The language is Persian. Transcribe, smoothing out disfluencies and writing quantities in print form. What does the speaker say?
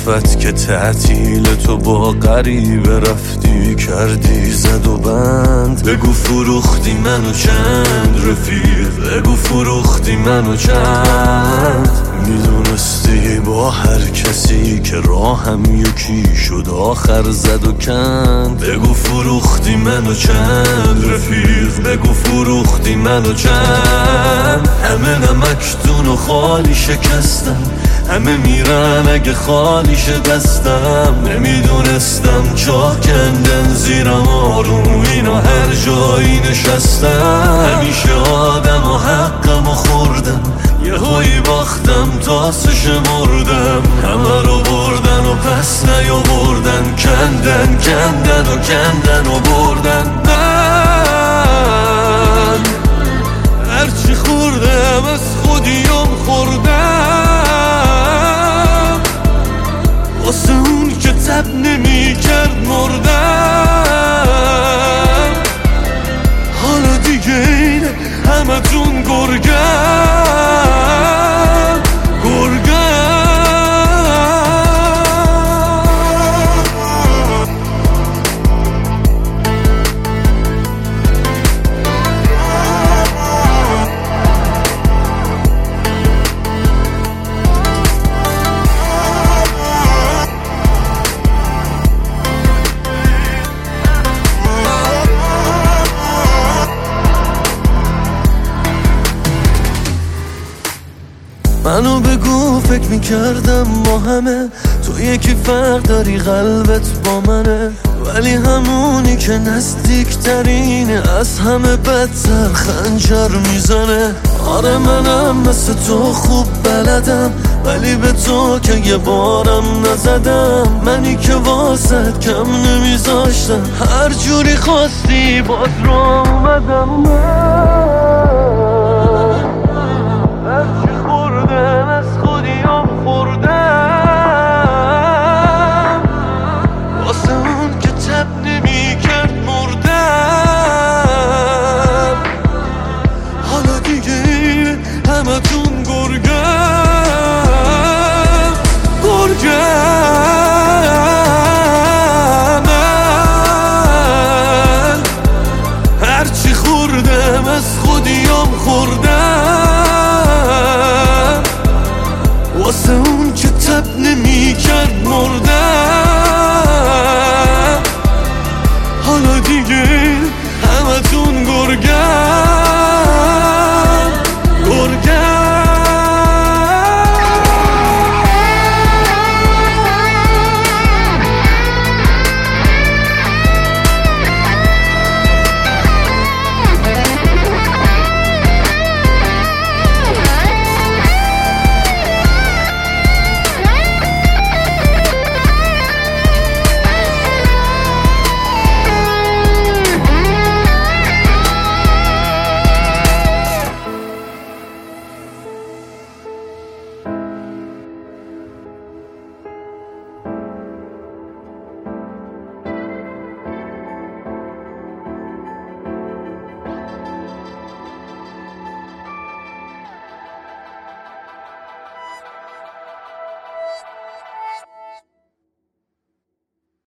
صفت که تعطیل تو با غریبه رفتی کردی زد و بند. بگو فروختی منو چند رفیق، بگو فروختی منو چند. میدونستی با هر کسی که راهم یکی شد آخر زد و کند. بگو فروختی منو چند رفیق، بگو فروختی منو چند. همه نمکدون و خالی شکستم، همه میرن اگه خالی شه دستم. نمیدونستم چاه کندن زیرم آروم اینا هر جایی نشستم. همیشه آدم و حقم و خوردم، یه هایی باختم تاسش مردم. همه رو بردن و پس نیاوردن، کندن کندن و کندن و بردن. من هرچی خوردم از خودیم خوردم، واسه اون که تب نمی کرد مردم. حالا دیگه اینه همه تون گرگم. منو بگو فکر میکردم ما همه تو یکی فرق داری قلبت با منه، ولی همونی که نزدیکترینه از همه بدتر خنجر میزنه. آره منم مثل تو خوب بلدم، ولی به تو که یه بارم نزدم. منی که واسد کم نمیذاشتم، هر جوری خواستی باز رو اومدم. همتون گرگم گرگم. من هرچی خوردم از خودیم خوردم، واسه اون که تب نمی کرد مردم. حالا دیگه همتون گرگم.